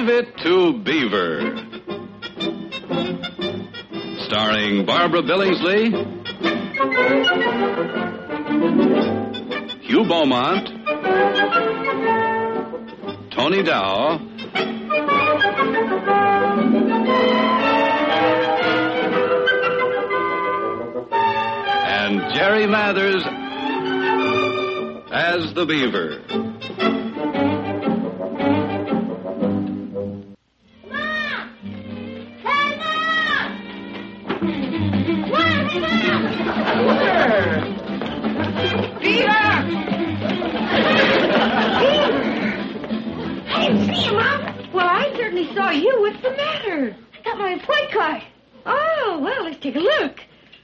Leave It to Beaver. Starring Barbara Billingsley, Hugh Beaumont, Tony Dow, and Jerry Mathers as the Beaver. Saw you. What's the matter? I got my report card. Oh, well, let's take a look.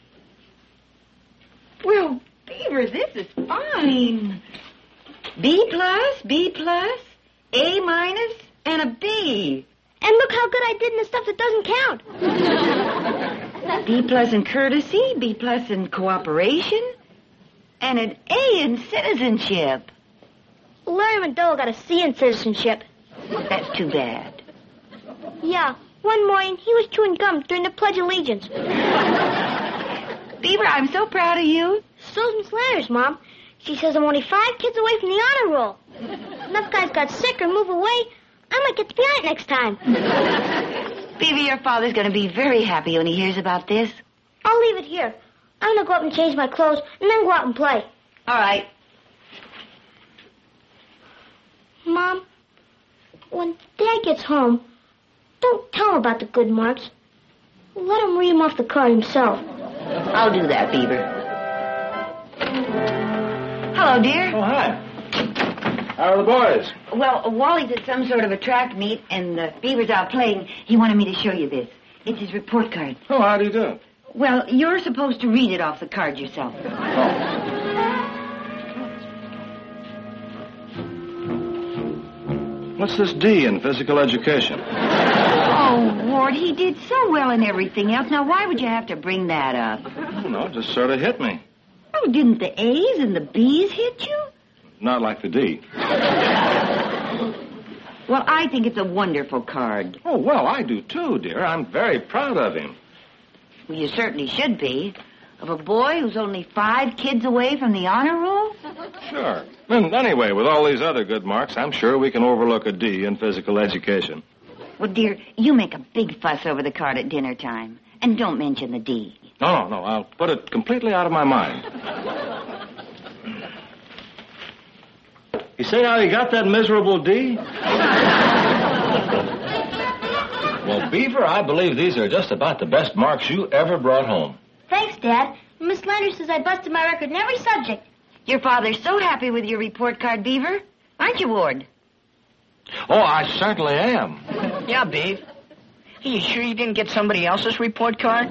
Well, Beaver, this is fine. B+, B+, A-, and a B. And look how good I did in the stuff that doesn't count. B+ in courtesy, B+ in cooperation, and an A in citizenship. Larry McDowell got a C in citizenship. That's too bad. Yeah, one morning he was chewing gum during the Pledge of Allegiance. Beaver, I'm so proud of you. So's Miss Landers, Mom. She says I'm only 5 kids away from the honor roll. Enough guys got sick or move away, I might get to be on it next time. Beaver, your father's going to be very happy when he hears about this. I'll leave it here. I'm going to go up and change my clothes and then go out and play. All right. Mom, when Dad gets home, don't tell him about the good marks. Let him read them off the card himself. I'll do that, Beaver. Hello, dear. Oh, hi. How are the boys? Well, Wally's at some sort of a track meet, and Beaver's out playing. He wanted me to show you this. It's his report card. Oh, how do you do? Well, you're supposed to read it off the card yourself. Oh. What's this D in physical education? Oh, Ward, he did so well in everything else. Now, why would you have to bring that up? I don't know, just sort of hit me. Oh, didn't the A's and the B's hit you? Not like the D. Well, I think it's a wonderful card. Oh, well, I do too, dear. I'm very proud of him. Well, you certainly should be. Of a boy who's only 5 kids away from the honor roll? Sure. And anyway, with all these other good marks, I'm sure we can overlook a D in physical education. Well, dear, you make a big fuss over the card at dinner time. And don't mention the D. No, I'll put it completely out of my mind. You say how you got that miserable D? Well, Beaver, I believe these are just about the best marks you ever brought home. Thanks, Dad. Miss Landers says I busted my record in every subject. Your father's so happy with your report card, Beaver. Aren't you, Ward? Oh, I certainly am. Yeah, Beav. Hey, you sure you didn't get somebody else's report card?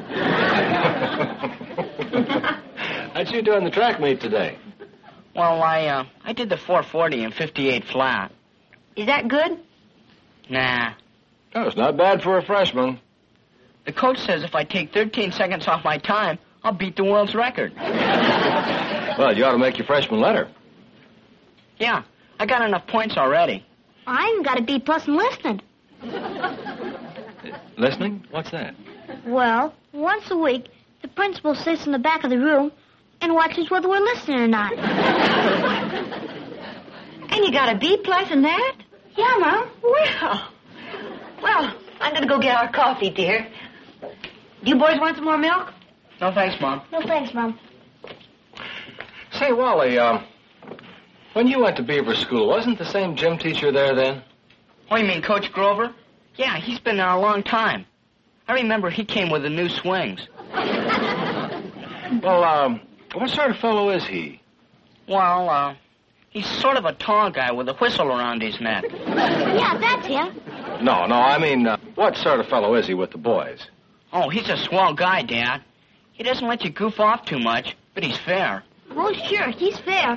How'd you do in the track meet today? Well, I did the 440 and 58 flat. Is that good? Nah. Oh, it's not bad for a freshman. The coach says if I take 13 seconds off my time, I'll beat the world's record. Well, you ought to make your freshman letter. Yeah, I got enough points already. I even got a B+ in listening. Listening? What's that? Well, once a week, the principal sits in the back of the room and watches whether we're listening or not. And you got a B+ in that? Yeah, Mom. Well, I'm going to go get our coffee, dear. Do you boys want some more milk? No thanks, Mom. No thanks, Mom. Say, Wally, when you went to Beaver School, wasn't the same gym teacher there then? Oh, you mean Coach Grover? Yeah, he's been there a long time. I remember he came with the new swings. Well, what sort of fellow is he? Well, he's sort of a tall guy with a whistle around his neck. Yeah, that's him. No, I mean, what sort of fellow is he with the boys? Oh, he's a swell guy, Dad. He doesn't let you goof off too much, but he's fair. Oh, sure, he's fair.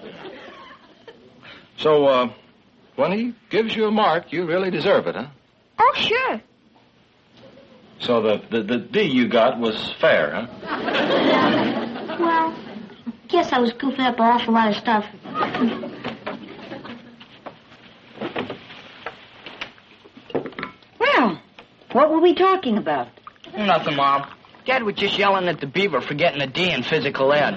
So, when he gives you a mark, you really deserve it, huh? Oh, sure. So the D you got was fair, huh? Well, guess I was goofing up an awful lot of stuff. What were we talking about? Nothing, Mom. Dad was just yelling at the beaver for getting a D in physical ed.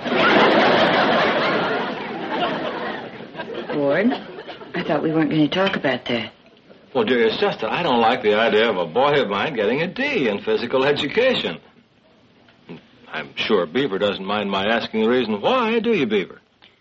Ward, I thought we weren't going to talk about that. Well, dear, it's just that I don't like the idea of a boy of mine getting a D in physical education. I'm sure Beaver doesn't mind my asking the reason why, do you, Beaver?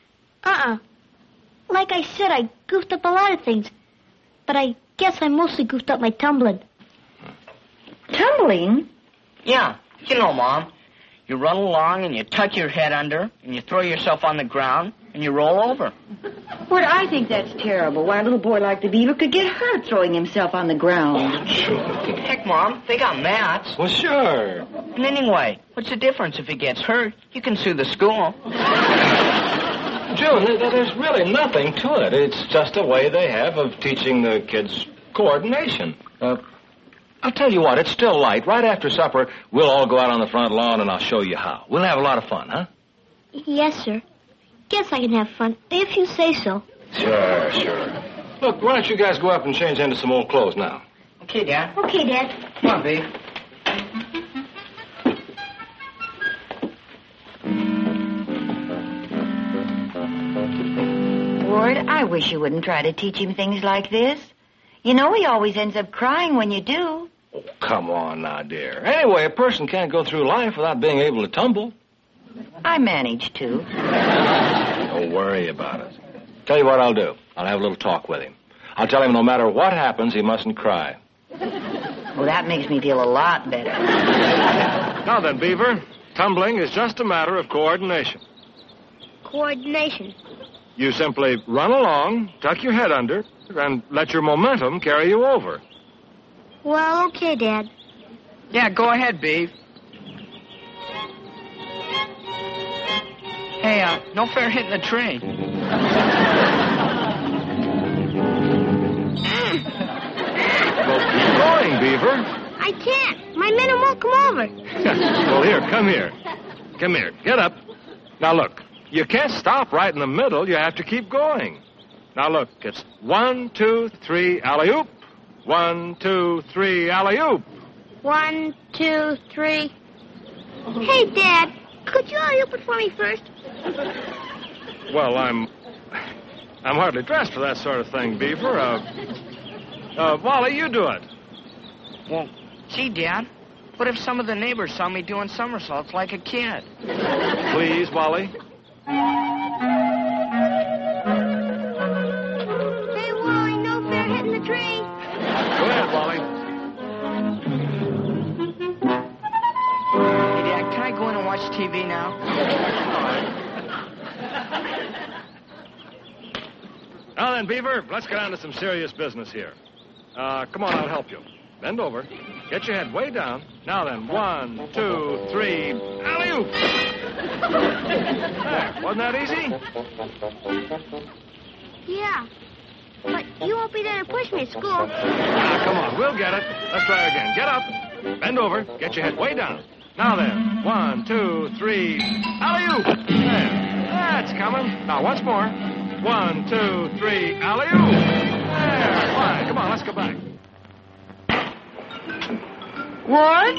Like I said, I goofed up a lot of things. But I guess I mostly goofed up my tumbling. Tumbling? Yeah, you know, Mom. You run along and you tuck your head under and you throw yourself on the ground and you roll over. Ward, I think that's terrible. Why, a little boy like the beaver could get hurt throwing himself on the ground. Sure. Heck, Mom, they got mats. Well, sure. And anyway, what's the difference if he gets hurt? You can sue the school. June, there's really nothing to it. It's just a way they have of teaching the kids coordination. I'll tell you what, it's still light. Right after supper, we'll all go out on the front lawn and I'll show you how. We'll have a lot of fun, huh? Yes, sir. Guess I can have fun, if you say so. Sure. Look, why don't you guys go up and change into some old clothes now? Okay, Dad. Okay, Dad. Come on, babe. Ward, I wish you wouldn't try to teach him things like this. You know he always ends up crying when you do. Oh, come on now, dear. Anyway, a person can't go through life without being able to tumble. I manage to. Don't worry about it. Tell you what I'll do. I'll have a little talk with him. I'll tell him no matter what happens, he mustn't cry. Well, that makes me feel a lot better. Now then, Beaver, tumbling is just a matter of coordination. Coordination. You simply run along, tuck your head under, and let your momentum carry you over. Well, okay, Dad. Yeah, go ahead, Beav. Hey, no fair hitting the tree. Well, keep going, Beaver. I can't. My minnow won't come over. Well, here, come here. Come here. Get up. Now, look. You can't stop right in the middle. You have to keep going. Now, look. It's 1, 2, 3, alley-oop. 1, 2, 3, alley-oop. 1, 2, 3. Hey, Dad. Could you alley-oop it for me first? Well, I'm hardly dressed for that sort of thing, Beaver. Wally, you do it. Well, gee, Dad, what if some of the neighbors saw me doing somersaults like a kid? Please, Wally. Hey, Wally, no fair hitting the tree. Go ahead, Wally. Hey, Dad, can I go in and watch TV now? Now then, Beaver, let's get on to some serious business here. Come on, I'll help you. Bend over. Get your head way down. Now then, 1, 2, 3, alley-oop! There, wasn't that easy? Yeah. But you won't be there to push me at school. Now, come on, we'll get it. Let's try again. Get up. Bend over. Get your head way down. Now then, 1, 2, 3, alley-oop! There. That's coming. Now, once more. 1, 2, 3, alley-oop! There. Fine. Come on, let's go back. Ward?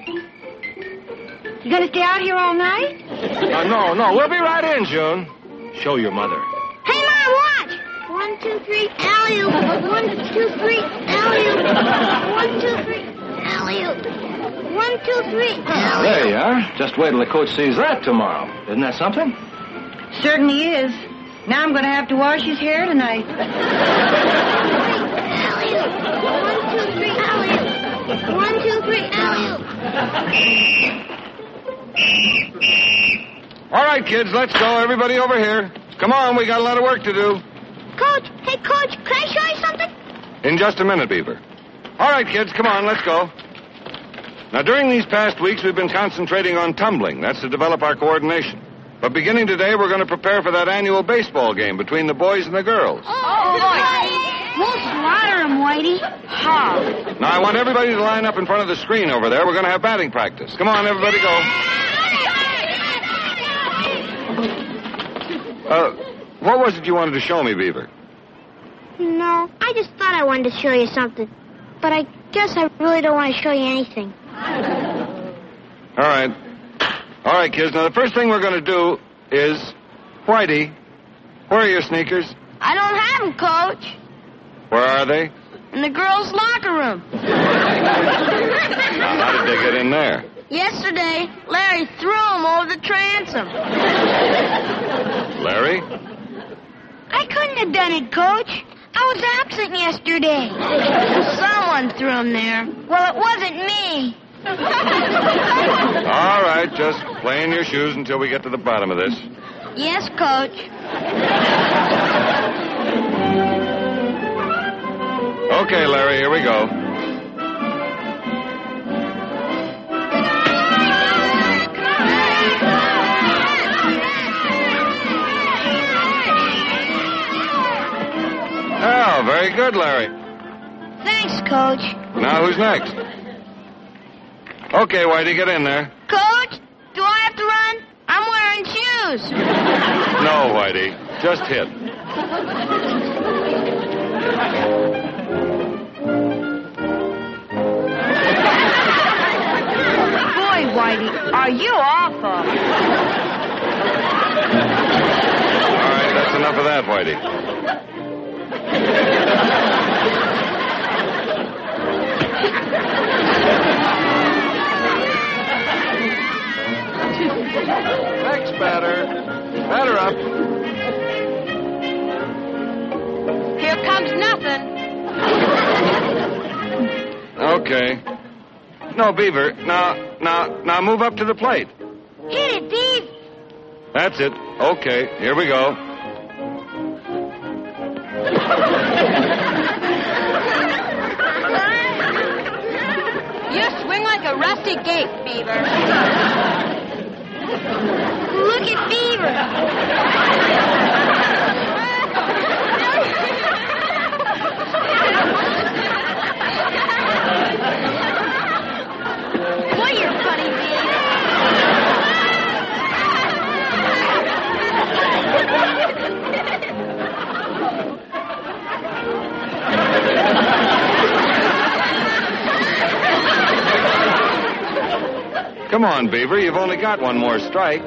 You gonna stay out here all night? No. We'll be right in, June. Show your mother. Hey, Mom, watch. 1, 2, 3, alley-oop. 1, 2, 3, alley-oop. 1, 2, 3, alley-oop. 1, 2, 3, alley-oop. There you are. Just wait till the coach sees that tomorrow. Isn't that something? Certainly is. Now I'm gonna have to wash his hair tonight. Alley-oop. 1, 2, 3, alley-oop. 1, 2, 3, alley-oop. All right, kids, let's go. Everybody over here. Come on, we got a lot of work to do. Coach, hey, Coach, can I show you something? In just a minute, Beaver. All right, kids, come on, let's go. Now, during these past weeks, we've been concentrating on tumbling. That's to develop our coordination. But beginning today, we're going to prepare for that annual baseball game between the boys and the girls. Oh, right. We'll slaughter him, Whitey. How? Now, I want everybody to line up in front of the screen over there. We're going to have batting practice. Come on, everybody, go. What was it you wanted to show me, Beaver? No, I just thought I wanted to show you something. But I Guess I really don't want to show you anything. All right. All right, kids. Now, the first thing we're going to do is... Whitey, where are your sneakers? I don't have them, Coach. Where are they? In the girls' locker room. Now, how did they get in there? Yesterday, Larry threw them over the transom. Larry? I couldn't have done it, Coach. I was absent yesterday. Someone threw them there. Well, it wasn't me. All right, just play in your shoes until we get to the bottom of this. Yes, Coach. Okay, Larry, here we go. Oh, very good, Larry. Thanks, Coach. Now, who's next? Okay, Whitey, get in there. Coach, do I have to run? I'm wearing shoes. No, Whitey, just hit. Boy, Whitey, are you awful? All right, that's enough of that, Whitey. Next batter. Batter up. Here comes nothing. Okay. No, Beaver. Now move up to the plate. Hit it, Beav. That's it. Okay, here we go. You swing like a rusty gate, Beaver. Look at Beaver. Boy, you're funny, Beaver. Come on, Beaver. You've only got one more strike.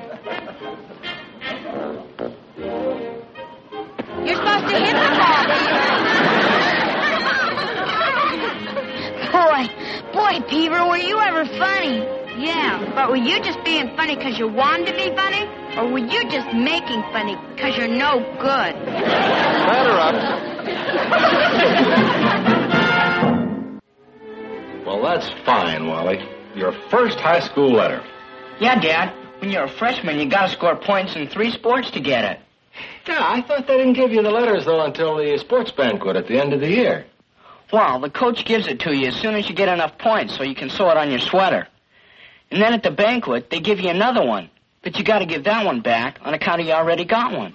You're supposed to hit the ball, Beaver. Boy, Beaver, were you ever funny? Yeah, but were you just being funny because you wanted to be funny? Or were you just making funny because you're no good? Batter up. Well, that's fine, Wally. Your first high school letter. Yeah, Dad. When you're a freshman, you gotta score points in 3 sports to get it. Yeah, I thought they didn't give you the letters, though, until the sports banquet at the end of the year. Well, the coach gives it to you as soon as you get enough points so you can sew it on your sweater. And then at the banquet, they give you another one. But you gotta give that one back on account of you already got one.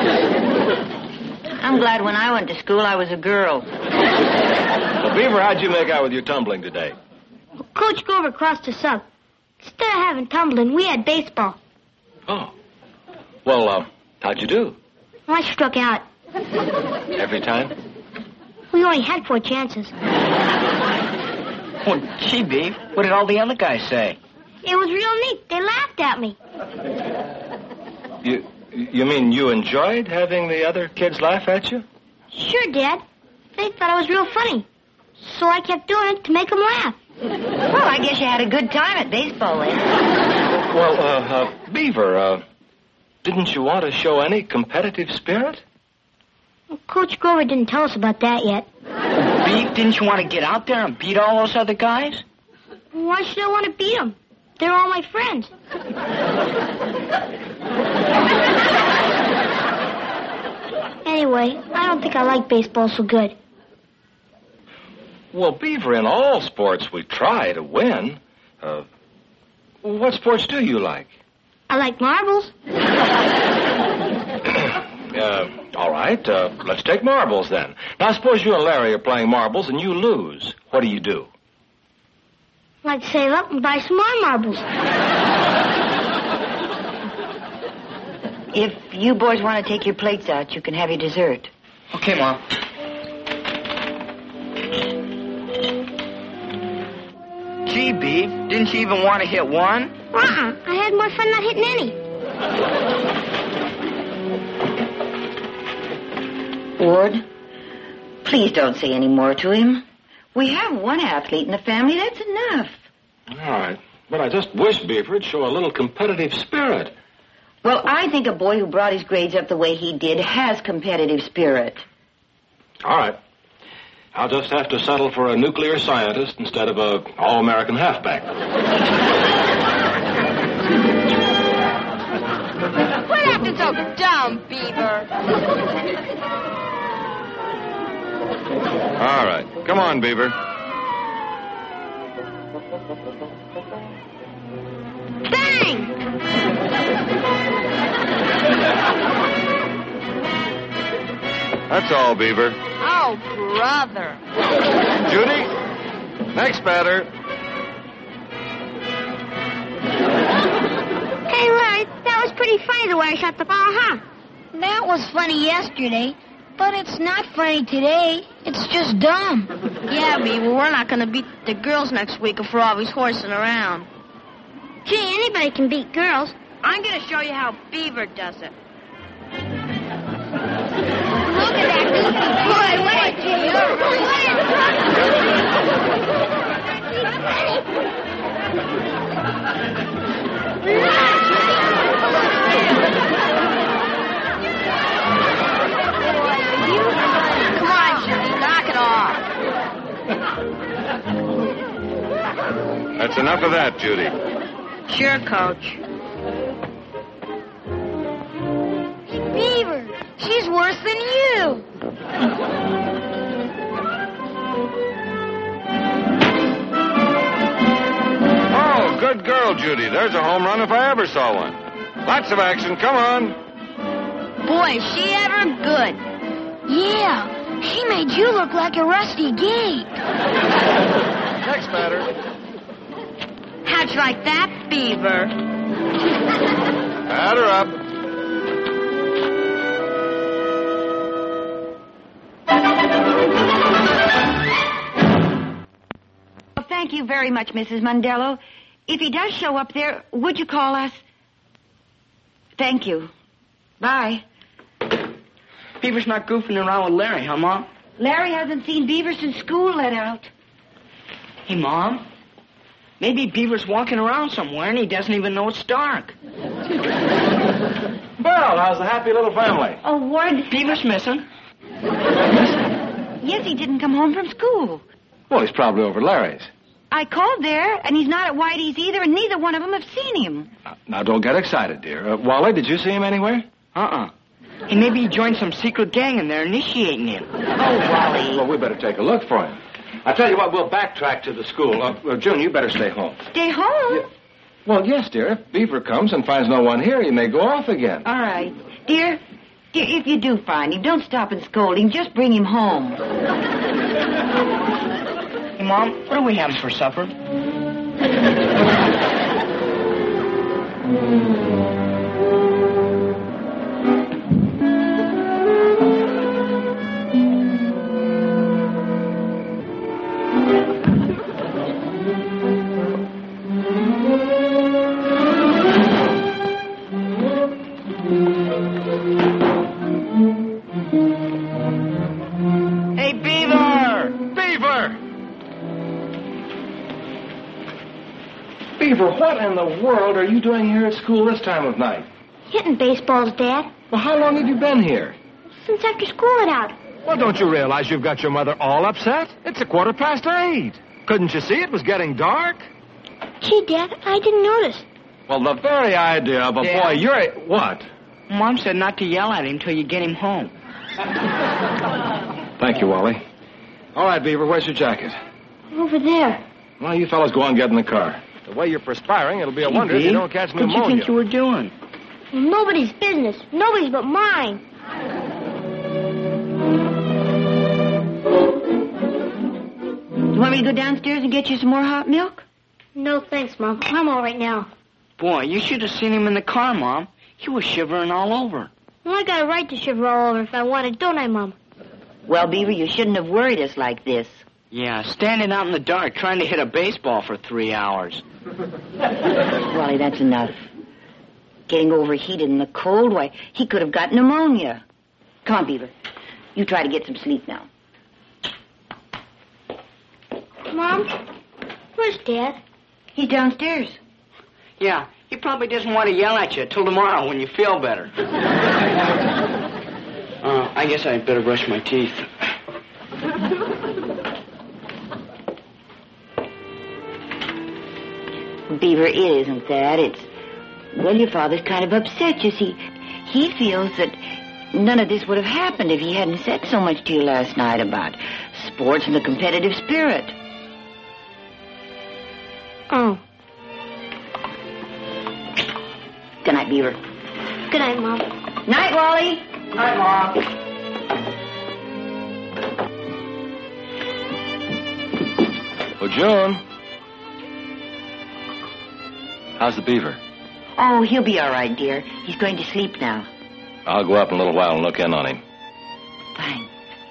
I'm glad when I went to school I was a girl. Well, Beaver, how'd you make out with your tumbling today? Coach Grover crossed us up. Instead of having tumbling, we had baseball. Oh. Well, how'd you do? Well, I struck out. Every time? We only had 4 chances. Well, gee, Beef, what did all the other guys say? It was real neat. They laughed at me. You mean you enjoyed having the other kids laugh at you? Sure, Dad. They thought I was real funny. So I kept doing it to make them laugh. Well, I guess you had a good time at baseball then. Well, Beaver, didn't you want to show any competitive spirit? Well, Coach Grover didn't tell us about that yet. Beef, didn't you want to get out there and beat all those other guys? Why should I want to beat them? They're all my friends. Anyway, I don't think I like baseball so good. Well, Beaver, in all sports we try to win. What sports do you like? I like marbles. All right, let's take marbles then. Now, suppose you and Larry are playing marbles and you lose. What do you do? I'd save up and buy some more marbles. If you boys want to take your plates out, you can have your dessert. Okay, Mom. Gee, Beef, didn't you even want to hit one? I had more fun not hitting any. Ward, please don't say any more to him. We have one athlete in the family. That's enough. All right. But I just wish Beaver would show a little competitive spirit. Well, I think a boy who brought his grades up the way he did has competitive spirit. All right. I'll just have to settle for a nuclear scientist instead of a all-American halfback. Quit acting so dumb, Beaver. All right. Come on, Beaver. Bang! That's all, Beaver. Oh, brother. Judy, next batter. Hey, Larry, that was pretty funny the way I shot the ball, huh? That was funny yesterday, but it's not funny today. It's just dumb. Yeah, Beaver, we're not going to beat the girls next week if we're always horsing around. Gee, anybody can beat girls. I'm going to show you how Beaver does it. Look at that Come on, Judy, knock it off. That's enough of that, Judy. Sure, Coach. Beaver, she's worse than you. Oh, good girl, Judy. There's a home run if I ever saw one. Lots of action. Come on. Boy, is she ever good. Yeah, she made you look like a rusty gate. Next batter. How'd you like that, Beaver? Batter up. Well, thank you very much, Mrs. Mondello. If he does show up there, would you call us? Thank you. Bye. Beaver's not goofing around with Larry, huh, Mom? Larry hasn't seen Beaver since school let out. Hey, Mom. Maybe Beaver's walking around somewhere and he doesn't even know it's dark. Well, how's the happy little family? Oh, Ward. Beaver's missing. Yes, he didn't come home from school. Well, he's probably over at Larry's. I called there, and he's not at Whitey's either, and neither one of them have seen him. Now, don't get excited, dear. Wally, did you see him anywhere? Hey, maybe he joined some secret gang and they're initiating him. Oh, Wally. Well, we better take a look for him. I tell you what, we'll backtrack to the school. June, you better stay home. Stay home? Yeah. Well, yes, dear. If Beaver comes and finds no one here, you may go off again. All right. Dear, if you do find him, don't stop and scold him. Just bring him home. Hey, Mom, what are we having for supper? Hey, Beaver! Beaver! Beaver, what in the world are you doing here at school this time of night? Hitting baseballs, Dad. Well, how long have you been here? Since after school let out. Well, don't you realize you've got your mother all upset? It's 8:15. Couldn't you see it was getting dark? Gee, Dad, I didn't notice. Well, the very idea of a Yeah. boy, you're... What? Mom said not to yell at him till you get him home. Thank you, Wally. All right, Beaver, where's your jacket? Over there. Well, you fellas go on and get in the car. The way you're perspiring, it'll be a Hey, wonder if you Beav, don't catch What do you pneumonia. think you were doing? Well, nobody's business. Nobody's but mine. You want me to go downstairs and get you some more hot milk? No, thanks, Mom. I'm all right now. Boy, you should have seen him in the car, Mom. He was shivering all over. Well, I got a right to shiver all over if I wanted, don't I, Mom? Well, Beaver, you shouldn't have worried us like this. Yeah, standing out in the dark trying to hit a baseball for 3 hours. Wally, that's enough. Getting overheated in the cold, why, he could have got pneumonia. Come on, Beaver. You try to get some sleep now. Mom, where's Dad? He's downstairs. Yeah, he probably doesn't want to yell at you till tomorrow when you feel better. I guess I'd better brush my teeth. Beaver, it isn't that. It's, well, your father's kind of upset. You see, he feels that none of this would have happened if he hadn't said so much to you last night about sports and the competitive spirit. Oh. Good night, Beaver. Good night, Mom. Night, Wally. Hi, Mom. Well, June. How's the beaver? Oh, he'll be all right, dear. He's going to sleep now. I'll go up in a little while and look in on him. Fine.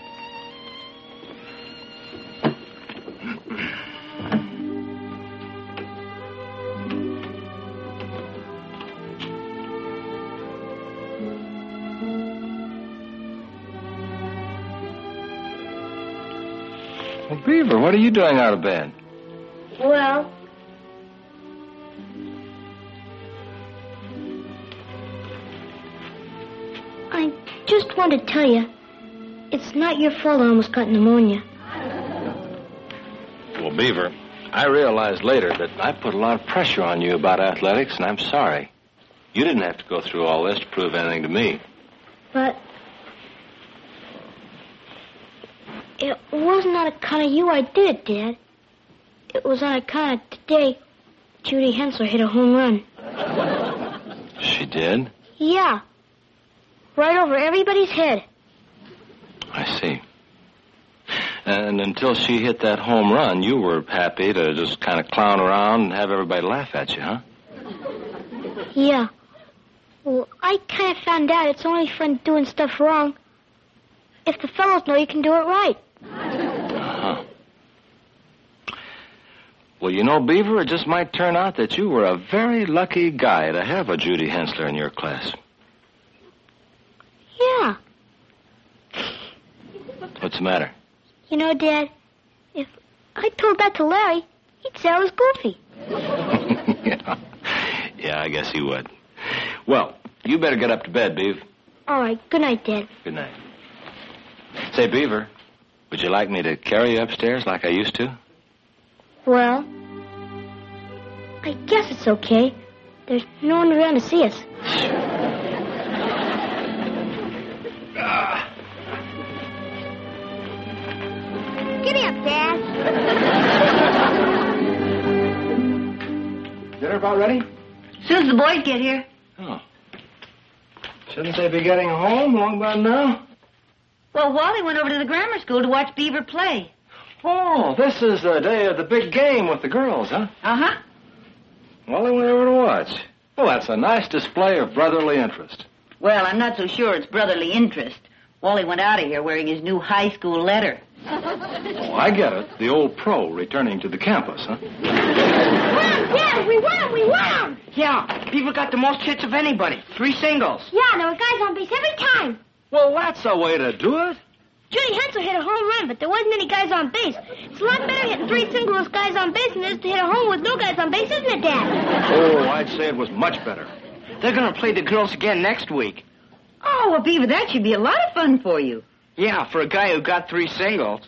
Well, Beaver, what are you doing out of bed? Well, I just want to tell you, it's not your fault I almost got pneumonia. Well, Beaver, I realized later that I put a lot of pressure on you about athletics, and I'm sorry. You didn't have to go through all this to prove anything to me. But it wasn't on account of you I did it, Dad. It was on account of today Judy Hensler hit a home run. She did? Yeah. Right over everybody's head. I see. And until she hit that home run, you were happy to just kind of clown around and have everybody laugh at you, huh? Yeah. Well, I kind of found out it's only fun doing stuff wrong if the fellows know you can do it right. Uh-huh. Well, you know, Beaver, it just might turn out that you were a very lucky guy to have a Judy Hensler in your class. Yeah. What's the matter? You know, Dad, if I told that to Larry, he'd say I was goofy. Yeah, I guess he would. Well, you better get up to bed, Beav. All right. Good night, Dad. Good night. Say, Beaver, would you like me to carry you upstairs like I used to? Well, I guess it's okay. There's no one around to see us. Giddy up, Dad. Dinner about ready? As soon as the boys get here. Oh. Shouldn't they be getting home long about now? Well, Wally went over to the grammar school to watch Beaver play. Oh, this is the day of the big game with the girls, huh? Uh-huh. Well, they went over to watch. Well, that's a nice display of brotherly interest. Well, I'm not so sure it's brotherly interest. Wally went out of here wearing his new high school letter. Oh, I get it. The old pro returning to the campus, huh? Dad, we won! We won! Yeah, Beaver got the most hits of anybody. 3 singles. Yeah, there were guys on base every time. Well, that's the way to do it. Judy Hensler hit a home run, but there wasn't any guys on base. It's a lot better hitting 3 singles with guys on base than it is to hit a home with no guys on base, isn't it, Dad? Oh, I'd say it was much better. They're going to play the girls again next week. Oh, well, Beaver, that should be a lot of fun for you. Yeah, for a guy who got 3 singles.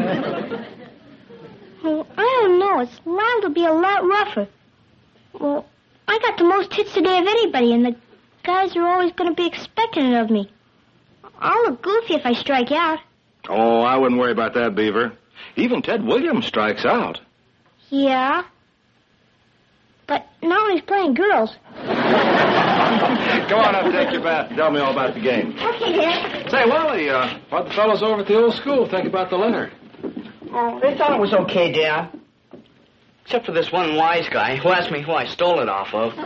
Well, I don't know. It's liable to be a lot rougher. Well, I got the most hits today of anybody, and the guys are always going to be expecting it of me. I'll look goofy if I strike out. Oh, I wouldn't worry about that, Beaver. Even Ted Williams strikes out. Yeah. But not when he's playing girls. Come on up, take your bath, and tell me all about the game. Okay, Dad. Say, Wally, what the fellows over at the old school think about the letter? Oh, they thought it was okay, Dad. Except for this one wise guy who asked me who I stole it off of.